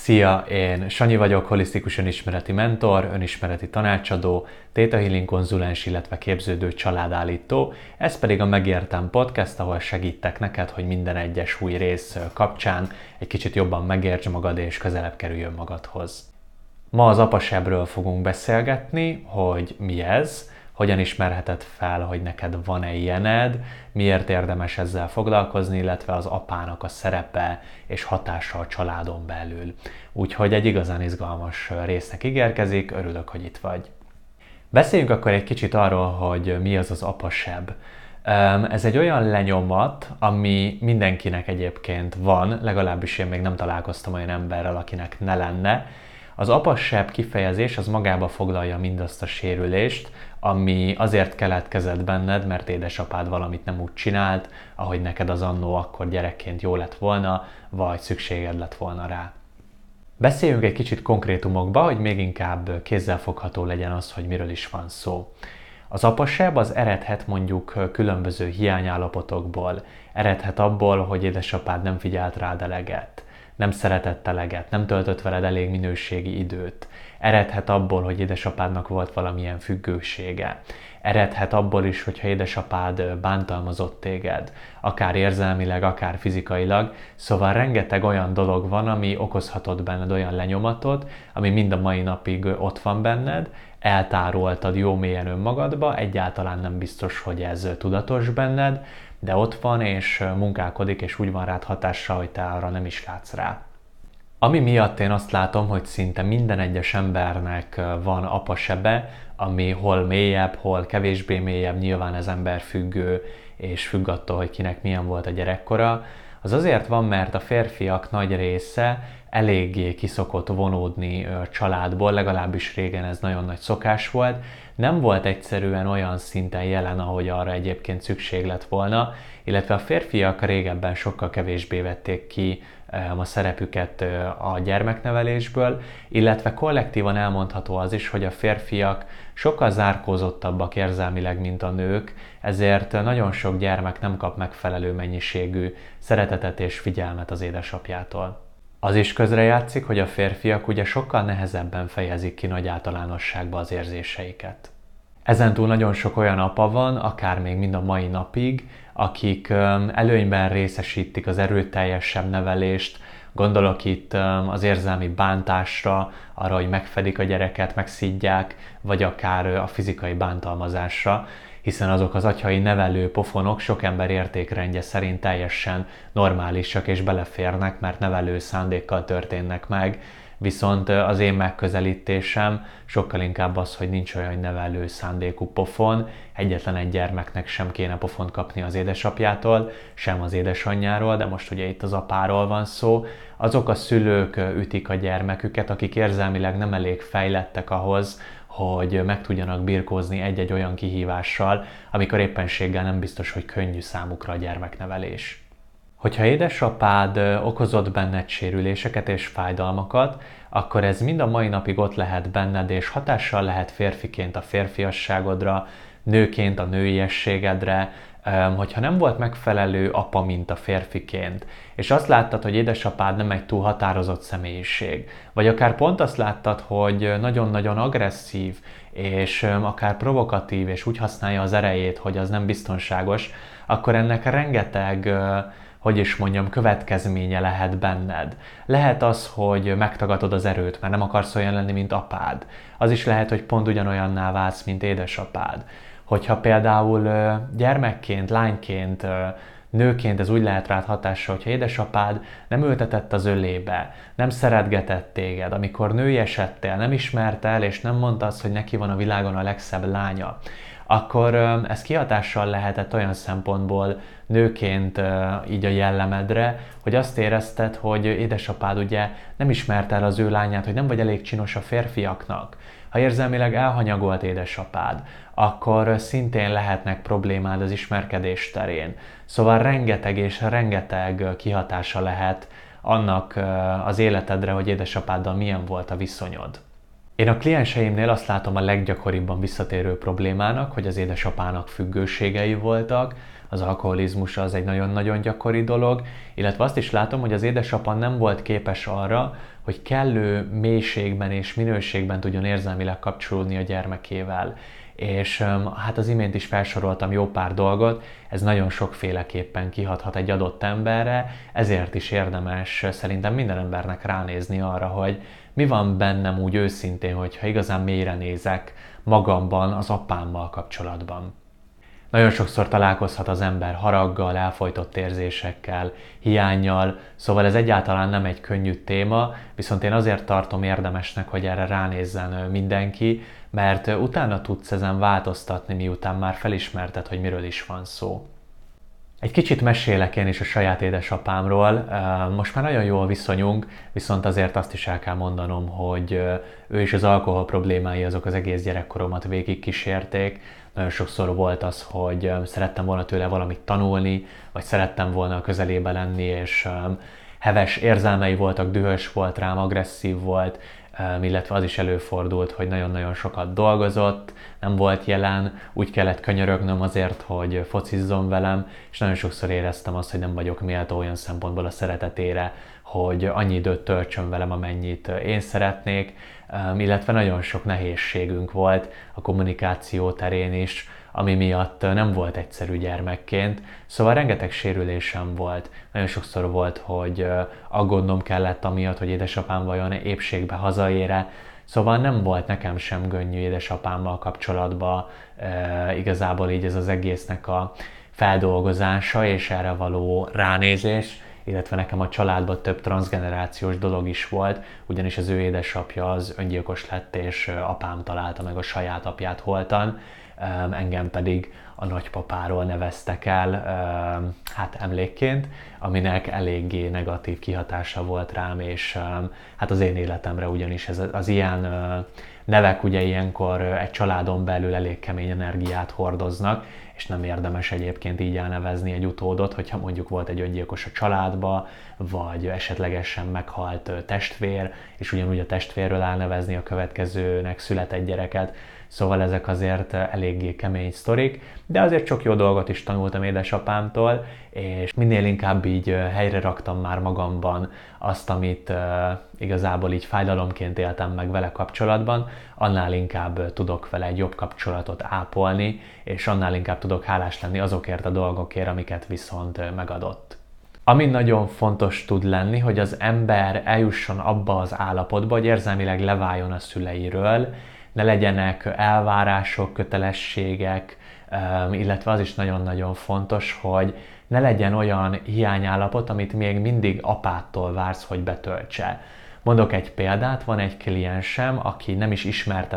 Szia, én Sanyi vagyok, holisztikus önismereti mentor, önismereti tanácsadó, Theta Healing konzulens, illetve képződő családállító. Ez pedig a Megértem Podcast, ahol segítek neked, hogy minden egyes új rész kapcsán egy kicsit jobban megértsd magad és közelebb kerüljön magadhoz. Ma az apasebről fogunk beszélgetni, hogy mi ez, hogyan ismerheted fel, hogy neked van-e ilyened, miért érdemes ezzel foglalkozni, illetve az apának a szerepe és hatása a családon belül. Úgyhogy egy igazán izgalmas résznek ígérkezik, örülök, hogy itt vagy. Beszéljünk akkor egy kicsit arról, hogy mi az az apaseb. Ez egy olyan lenyomat, ami mindenkinek egyébként van, legalábbis én még nem találkoztam olyan emberrel, akinek ne lenne. Az apaseb kifejezés az magába foglalja mindazt a sérülést, ami azért keletkezett benned, mert édesapád valamit nem úgy csinált, ahogy neked az annó akkor gyerekként jó lett volna, vagy szükséged lett volna rá. Beszéljünk egy kicsit konkrétumokba, hogy még inkább kézzelfogható legyen az, hogy miről is van szó. Az apaseb az eredhet mondjuk különböző hiányállapotokból, eredhet abból, hogy édesapád nem figyelt rád eleget, nem szeretett eleget, nem töltött veled elég minőségi időt. Eredhet abból, hogy édesapádnak volt valamilyen függősége. Eredhet abból is, hogyha édesapád bántalmazott téged, akár érzelmileg, akár fizikailag. Szóval rengeteg olyan dolog van, ami okozhatott benned olyan lenyomatot, ami mind a mai napig ott van benned, eltároltad jó mélyen önmagadba, egyáltalán nem biztos, hogy ez tudatos benned, de ott van és munkálkodik, és úgy van rád hatással, hogy te arra nem is látsz rá. Ami miatt én azt látom, hogy szinte minden egyes embernek van apasebe, ami hol mélyebb, hol kevésbé mélyebb, nyilván ez emberfüggő, és függ attól, hogy kinek milyen volt a gyerekkora, az azért van, mert a férfiak nagy része eléggé kiszokott vonódni családból, legalábbis régen ez nagyon nagy szokás volt. Nem volt egyszerűen olyan szinten jelen, ahogy arra egyébként szükség lett volna, illetve a férfiak régebben sokkal kevésbé vették ki a szerepüket a gyermeknevelésből, illetve kollektívan elmondható az is, hogy a férfiak sokkal zárkózottabbak érzelmileg, mint a nők, ezért nagyon sok gyermek nem kap megfelelő mennyiségű szeretetet és figyelmet az édesapjától. Az is közrejátszik, hogy a férfiak ugye sokkal nehezebben fejezik ki nagy általánosságba az érzéseiket. Ezentúl nagyon sok olyan apa van, akár még mind a mai napig, akik előnyben részesítik az erőteljesebb nevelést, gondolok itt az érzelmi bántásra, arra, hogy megfedik a gyereket, megszidják, vagy akár a fizikai bántalmazásra, hiszen azok az atyai nevelő pofonok sok ember értékrendje szerint teljesen normálisak és beleférnek, mert nevelő szándékkal történnek meg, viszont az én megközelítésem sokkal inkább az, hogy nincs olyan nevelő szándékú pofon, egyetlen egy gyermeknek sem kéne pofont kapni az édesapjától, sem az édesanyjáról, de most ugye itt az apáról van szó. Azok a szülők ütik a gyermeküket, akik érzelmileg nem elég fejlettek ahhoz, hogy meg tudjanak birkózni egy-egy olyan kihívással, amikor éppenséggel nem biztos, hogy könnyű számukra a gyermeknevelés. Hogyha édesapád okozott benned sérüléseket és fájdalmakat, akkor ez mind a mai napig ott lehet benned, és hatással lehet férfiként a férfiasságodra, nőként a nőiességedre, hogyha nem volt megfelelő apa, mint a férfiként, és azt láttad, hogy édesapád nem egy túl határozott személyiség, vagy akár pont azt láttad, hogy nagyon-nagyon agresszív, és akár provokatív, és úgy használja az erejét, hogy az nem biztonságos, akkor ennek rengeteg következménye lehet benned. Lehet az, hogy megtagadod az erőt, mert nem akarsz olyan lenni, mint apád. Az is lehet, hogy pont ugyanolyanná válsz, mint édesapád. Hogyha például gyermekként, lányként, nőként ez úgy lehet rád hatással, hogyha édesapád nem ültetett az ölébe, nem szeretgetett téged, amikor női esettél, nem ismert el, és nem mondta azt, hogy neki van a világon a legszebb lánya, akkor ez kihatással lehetett olyan szempontból nőként így a jellemedre, hogy azt érezted, hogy édesapád ugye nem ismerte el az ő lányát, hogy nem vagy elég csinos a férfiaknak. Ha érzelmileg elhanyagolt édesapád, akkor szintén lehetnek problémád az ismerkedés terén. Szóval rengeteg és rengeteg kihatása lehet annak az életedre, hogy édesapáddal milyen volt a viszonyod. Én a klienseimnél azt látom a leggyakoribban visszatérő problémának, hogy az édesapának függőségei voltak, az alkoholizmus az egy nagyon-nagyon gyakori dolog, illetve azt is látom, hogy az édesapa nem volt képes arra, hogy kellő mélységben és minőségben tudjon érzelmileg kapcsolódni a gyermekével. És hát az imént is felsoroltam jó pár dolgot, ez nagyon sokféleképpen kihathat egy adott emberre, ezért is érdemes szerintem minden embernek ránézni arra, hogy mi van bennem úgy őszintén, hogyha igazán mélyre nézek magamban, az apámmal kapcsolatban. Nagyon sokszor találkozhat az ember haraggal, elfojtott érzésekkel, hiánnyal, szóval ez egyáltalán nem egy könnyű téma, viszont én azért tartom érdemesnek, hogy erre ránézzen mindenki, mert utána tudsz ezen változtatni, miután már felismerted, hogy miről is van szó. Egy kicsit mesélek én is a saját édesapámról. Most már nagyon jól viszonyunk, viszont azért azt is el kell mondanom, hogy ő is az alkohol problémái azok az egész gyerekkoromat végig kísérték. Nagyon sokszor volt az, hogy szerettem volna tőle valamit tanulni, vagy szerettem volna a közelébe lenni, és heves érzelmei voltak, dühös volt rám, agresszív volt, illetve az is előfordult, hogy nagyon-nagyon sokat dolgozott, nem volt jelen, úgy kellett könyörögnöm azért, hogy focizzon velem, és nagyon sokszor éreztem azt, hogy nem vagyok méltó olyan szempontból a szeretetére, hogy annyi időt töltsön velem, amennyit én szeretnék, illetve nagyon sok nehézségünk volt a kommunikáció terén is, ami miatt nem volt egyszerű gyermekként, szóval rengeteg sérülésem volt. Nagyon sokszor volt, hogy aggódnom kellett amiatt, hogy édesapám vajon épségbe hazaére, szóval nem volt nekem sem könnyű édesapámmal kapcsolatban igazából így ez az egésznek a feldolgozása és erre való ránézés, illetve nekem a családban több transzgenerációs dolog is volt, ugyanis az ő édesapja az öngyilkos lett, és apám találta meg a saját apját holtan, engem pedig a nagypapáról neveztek el hát emlékként, aminek eléggé negatív kihatása volt rám, és hát az én életemre ugyanis az ilyen nevek ugye ilyenkor egy családon belül elég kemény energiát hordoznak, és nem érdemes egyébként így elnevezni egy utódot, hogyha mondjuk volt egy öngyilkos a családba, vagy esetlegesen meghalt testvér, és ugyanúgy a testvérről elnevezni a következőnek született gyereket. Szóval ezek azért eléggé kemény sztorik, de azért sok jó dolgot is tanultam édesapámtól, és minél inkább így helyre raktam már magamban azt, amit igazából így fájdalomként éltem meg vele kapcsolatban, annál inkább tudok vele egy jobb kapcsolatot ápolni, és annál inkább tudok hálás lenni azokért a dolgokért, amiket viszont megadott. Ami nagyon fontos tud lenni, hogy az ember eljusson abba az állapotba, hogy érzelmileg leváljon a szüleiről, ne legyenek elvárások, kötelességek, illetve az is nagyon-nagyon fontos, hogy ne legyen olyan hiányállapot, amit még mindig apától vársz, hogy betöltse. Mondok egy példát, van egy kliensem, aki nem is ismerte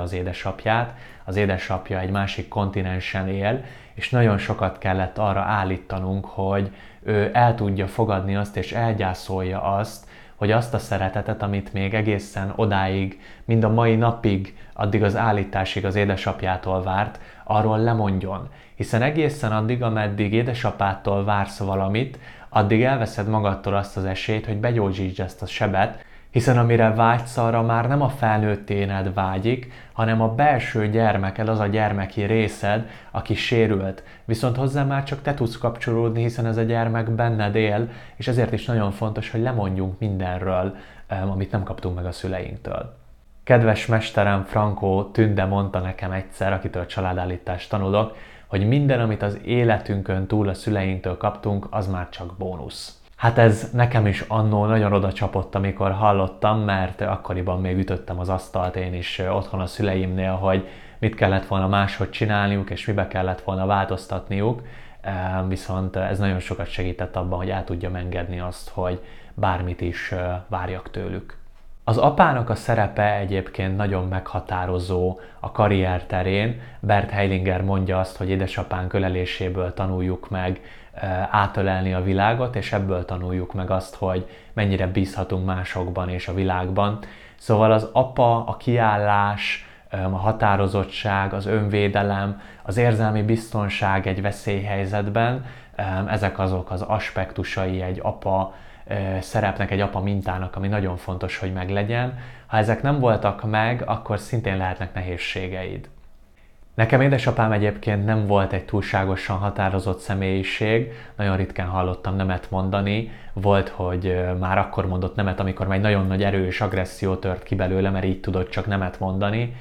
az édesapja egy másik kontinensen él, és nagyon sokat kellett arra állítanunk, hogy ő el tudja fogadni azt és elgyászolja azt, hogy azt a szeretetet, amit még egészen odáig, mind a mai napig, addig az állításig az édesapjától várt, arról lemondjon. Hiszen egészen addig, ameddig édesapától vársz valamit, addig elveszed magadtól azt az esélyt, hogy begyógyítsd ezt a sebet, hiszen amire vágysz, arra már nem a felnőtt éned vágyik, hanem a belső gyermeked, az a gyermeki részed, aki sérült. Viszont hozzá már csak te tudsz kapcsolódni, hiszen ez a gyermek benned él, és ezért is nagyon fontos, hogy lemondjunk mindenről, amit nem kaptunk meg a szüleinktől. Kedves mesterem Franco Tünde mondta nekem egyszer, akitől családállítást tanulok, hogy minden, amit az életünkön túl a szüleinktől kaptunk, az már csak bónusz. Hát ez nekem is annó nagyon oda csapott, amikor hallottam, mert akkoriban még ütöttem az asztalt én is otthon a szüleimnél, hogy mit kellett volna máshogy csinálniuk, és mibe kellett volna változtatniuk, viszont ez nagyon sokat segített abban, hogy el tudjam engedni azt, hogy bármit is várjak tőlük. Az apának a szerepe egyébként nagyon meghatározó a karrier terén. Bert Hellinger mondja azt, hogy édesapánk öleléséből tanuljuk meg átölelni a világot, és ebből tanuljuk meg azt, hogy mennyire bízhatunk másokban és a világban. Szóval az apa, a kiállás, a határozottság, az önvédelem, az érzelmi biztonság egy veszélyhelyzetben, ezek azok az aspektusai egy apa szerepnek, egy apa mintának, ami nagyon fontos, hogy meglegyen. Ha ezek nem voltak meg, akkor szintén lehetnek nehézségeid. Nekem édesapám egyébként nem volt egy túlságosan határozott személyiség, nagyon ritkán hallottam nemet mondani. Volt, hogy már akkor mondott nemet, amikor már egy nagyon nagy erő és agresszió tört ki belőle, mert így tudott csak nemet mondani.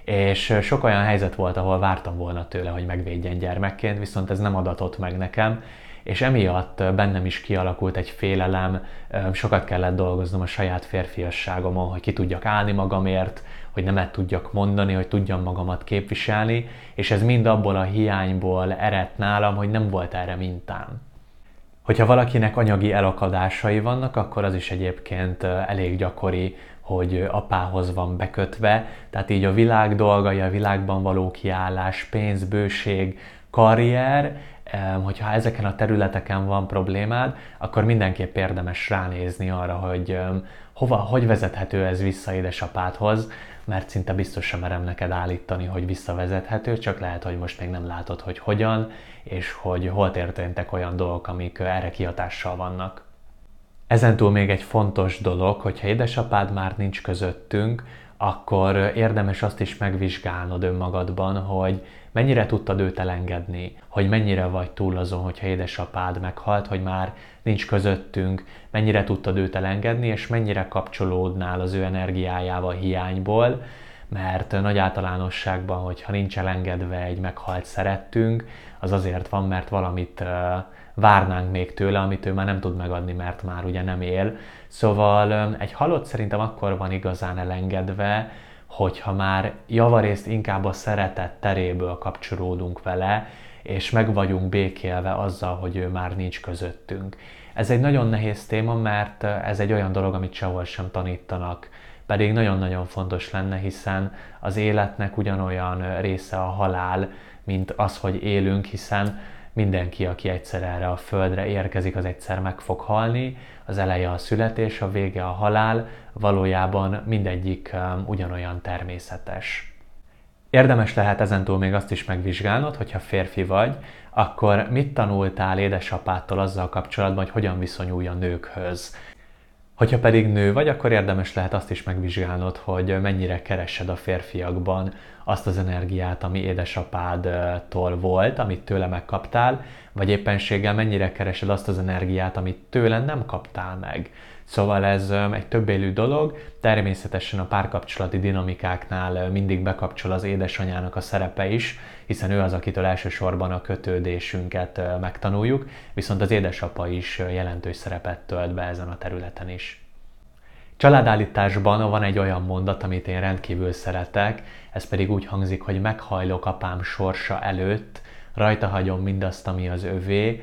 És sok olyan helyzet volt, ahol vártam volna tőle, hogy megvédjen gyermekként, viszont ez nem adatott meg nekem, és emiatt bennem is kialakult egy félelem, sokat kellett dolgoznom a saját férfiasságomon, hogy ki tudjak állni magamért, hogy nemet tudjak mondani, hogy tudjam magamat képviselni, és ez mind abból a hiányból eredt nálam, hogy nem volt erre mintám. Hogyha valakinek anyagi elakadásai vannak, akkor az is egyébként elég gyakori, hogy apához van bekötve, tehát így a világ dolgai, a világban való kiállás, pénz, bőség, karrier, hogyha ezeken a területeken van problémád, akkor mindenképp érdemes ránézni arra, hogy hogy vezethető ez vissza édesapádhoz, mert szinte biztosan merem neked állítani, hogy visszavezethető, csak lehet, hogy most még nem látod, hogy hogyan, és hogy hol történtek olyan dolgok, amik erre kihatással vannak. Ezentúl még egy fontos dolog, hogyha édesapád már nincs közöttünk, akkor érdemes azt is megvizsgálnod önmagadban, hogy mennyire tudtad őt elengedni, hogy mennyire vagy túl azon, hogyha édesapád meghalt, hogy már nincs közöttünk, mennyire tudtad őt elengedni, és mennyire kapcsolódnál az ő energiájával hiányból, mert nagy általánosságban, hogyha nincs elengedve egy meghalt szerettünk, az azért van, mert valamit várnánk még tőle, amit ő már nem tud megadni, mert már ugye nem él. Szóval egy halott szerintem akkor van igazán elengedve, hogyha már javarészt inkább a szeretet teréből kapcsolódunk vele, és meg vagyunk békélve azzal, hogy ő már nincs közöttünk. Ez egy nagyon nehéz téma, mert ez egy olyan dolog, amit sehol sem tanítanak, pedig nagyon-nagyon fontos lenne, hiszen az életnek ugyanolyan része a halál, mint az, hogy élünk, hiszen mindenki, aki egyszer erre a földre érkezik, az egyszer meg fog halni, az eleje a születés, a vége a halál, valójában mindegyik ugyanolyan természetes. Érdemes lehet ezentúl még azt is megvizsgálnod, hogyha férfi vagy, akkor mit tanultál édesapádtól azzal kapcsolatban, hogy hogyan viszonyulj a nőkhöz. Hogyha pedig nő vagy, akkor érdemes lehet azt is megvizsgálnod, hogy mennyire keresed a férfiakban azt az energiát, ami édesapádtól volt, amit tőle megkaptál, vagy éppenséggel mennyire keresed azt az energiát, amit tőle nem kaptál meg. Szóval ez egy többélű dolog, természetesen a párkapcsolati dinamikáknál mindig bekapcsol az édesanyának a szerepe is, hiszen ő az, akitől elsősorban a kötődésünket megtanuljuk, viszont az édesapa is jelentős szerepet tölt be ezen a területen is. Családállításban van egy olyan mondat, amit én rendkívül szeretek, ez pedig úgy hangzik, hogy meghajlok apám sorsa előtt, rajta hagyom mindazt, ami az övé,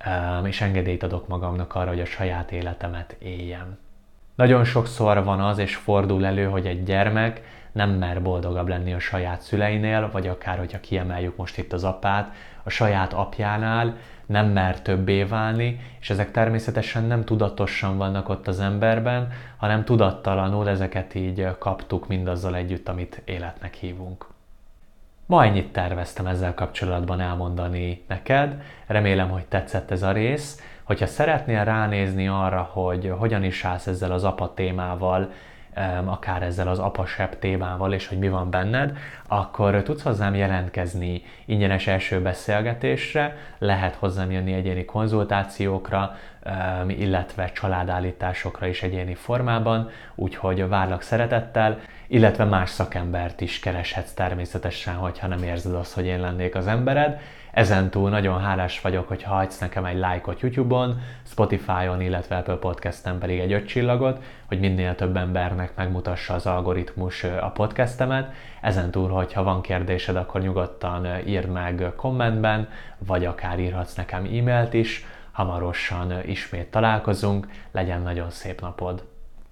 és engedélyt adok magamnak arra, hogy a saját életemet éljem. Nagyon sokszor van az, és fordul elő, hogy egy gyermek nem mer boldogabb lenni a saját szüleinél, vagy akár, hogyha kiemeljük most itt az apát, a saját apjánál, nem mer többé válni, és ezek természetesen nem tudatosan vannak ott az emberben, hanem tudattalanul ezeket így kaptuk mindazzal együtt, amit életnek hívunk. Ma ennyit terveztem ezzel kapcsolatban elmondani neked, remélem, hogy tetszett ez a rész. Hogyha szeretnél ránézni arra, hogy hogyan is állsz ezzel az apa témával, akár ezzel az apasebb témával, és hogy mi van benned, akkor tudsz hozzám jelentkezni ingyenes első beszélgetésre, lehet hozzám jönni egyéni konzultációkra, illetve családállításokra is egyéni formában, úgyhogy várlak szeretettel, illetve más szakembert is kereshetsz természetesen, hogyha nem érzed azt, hogy én lennék az embered. Ezentúl nagyon hálás vagyok, hogyha hagysz nekem egy lájkot YouTube-on, Spotify-on, illetve Apple Podcast-en pedig egy 5 csillagot, hogy minél több embernek megmutassa az algoritmus a podcastemet. Ezentúl, hogyha van kérdésed, akkor nyugodtan írd meg kommentben, vagy akár írhatsz nekem e-mailt is. Hamarosan ismét találkozunk, legyen nagyon szép napod!